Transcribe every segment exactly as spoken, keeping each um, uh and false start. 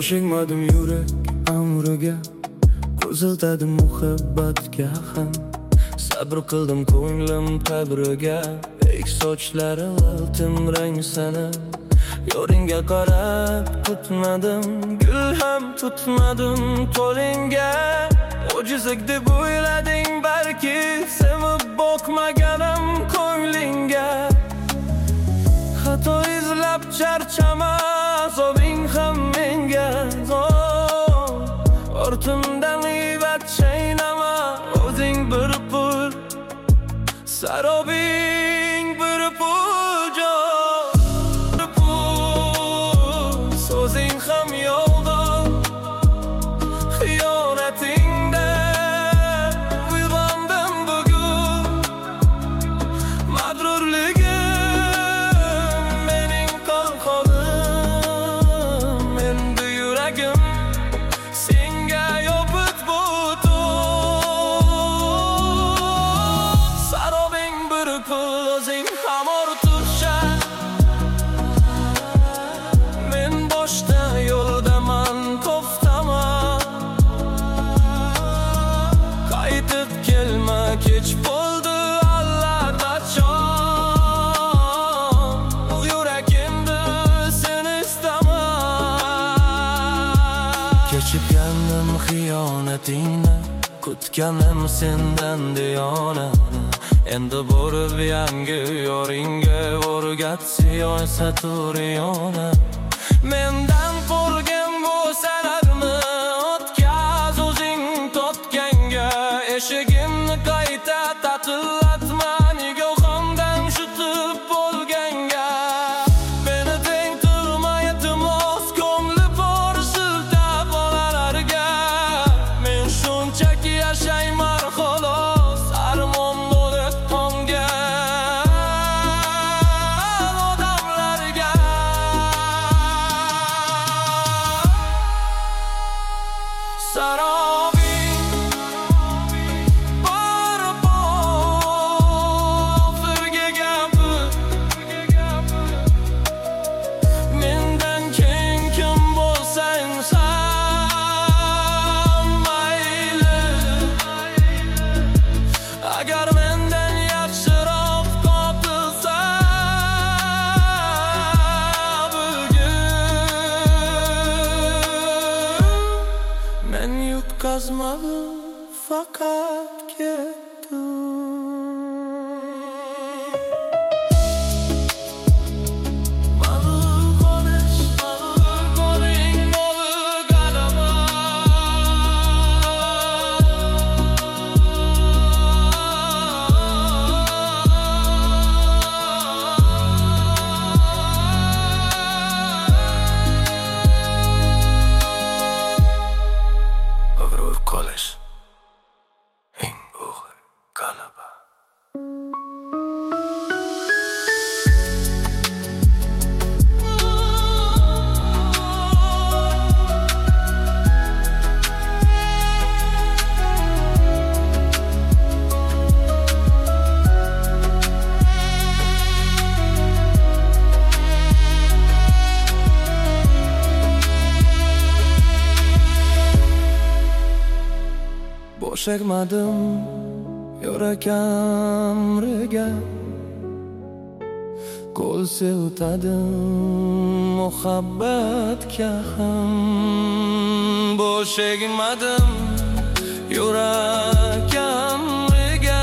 Shoshilmadim yurak amriga, ko'ziltadim muhabbatga ham. Sabr qildim ko'nglim qabriga, ey sochlari oltin rang sana. Yo'ringga qarab kutmadim, gul ham tutmadim qo'lingga. Ojizlik deb o'ylading balki, sevib boqmaganim ko'nglingga. Xato izlab charchama, azobing ham menga zo'r. Ortimdan g'iybat chaynama, o'zing bir pul, sarobing bir pul jo'r. Bir pul, so'zing ham yolg'on, xiyonatingda uyg'ondim bugun. Mag'rurligim mening qolqonim, endi yuragim senga yopib butun. Sarobing bir pul, o'zing ham ortiqcha. Men boshda yo'ldaman, to'xtaman. Qaytib kelma, kech bo'ldi allaqachon. Yurak endi seni istaman. Kechirgandim xiyonatingni, kutganim sendan diyonatni. Endi borib yangi yoringga o'rgatsi siyosat uriyona. Mendan qo'rgan bo'lsalarmi, o'tkaz o'zing totganga. Eshigimni qayta tatillatma, nigohimdan shutib bo'lganga. Meni tengtirma iltimos, ko'ngli bor siltab bolalarga. Men shunchaki yashayman xolos, armon bo'lib qongan odamlarga. Sarobing bir oxirgi gapir. Mendan keyin kim bo'lsang san mayli. Agar mendan yaxshiroq topilsa bugun, men yutqazmadim, faqat ketdim. Ma'lum qolish, ma'lum qoling bo'lib mag'rur qolish eng og'ir g'alaba. Bo'shag'madim yurak amriga, qo'l sevtadim muhabbatga ham. Bo'shag'madim yurak amriga,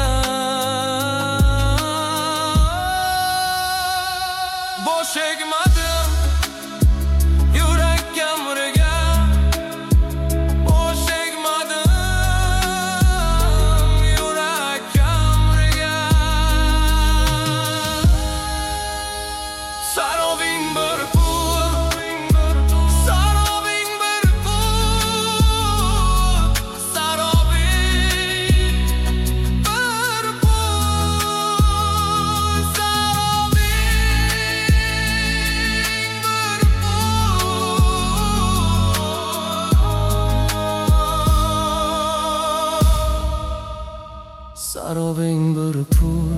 bo'shag'madim yurak amriga. Sarobing bir pul, sarobing bir pul, sarobing bir pul, sarobing bir pul, sarobing bir pul,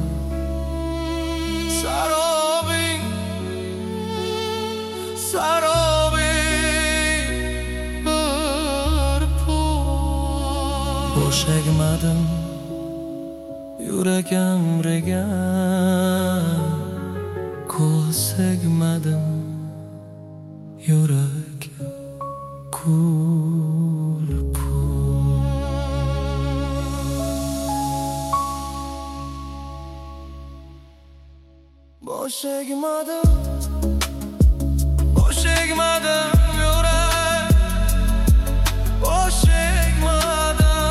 sarobing sarobing egmadim, yuragim regan. Ko'z egmadim, yuragim kul-pul. Bosh egmadim, bosh egmadim, yurak. Bosh egmadim,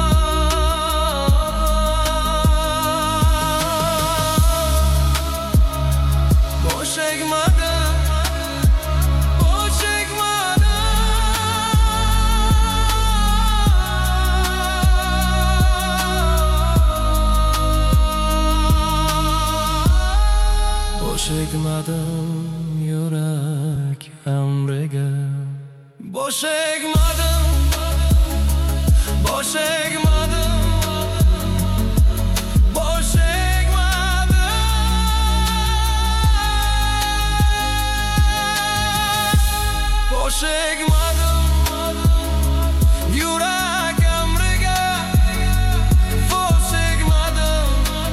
bosh egmadim, bosh egmadim. Bosh egmadim, yurak amrigan. Bosh egmadim, bosh egmadim, bosh egmadim. Bosh egmadim, yurak amrigan. Bosh egmadim,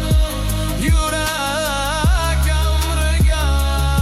yurak amrigan.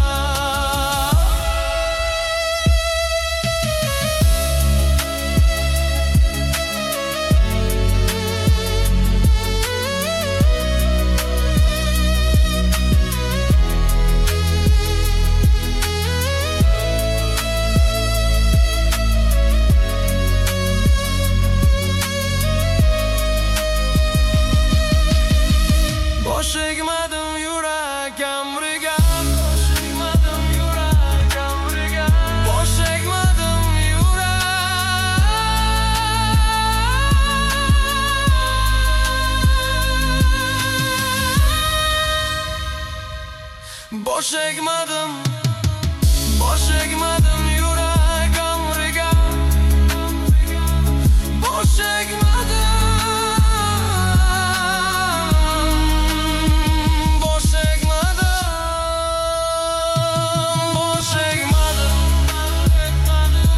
Bosh egmadim, yurak amrigan. Bosh egmadim, yurak amrigan. Bosh egmadim, yurak. Bosh egmadim.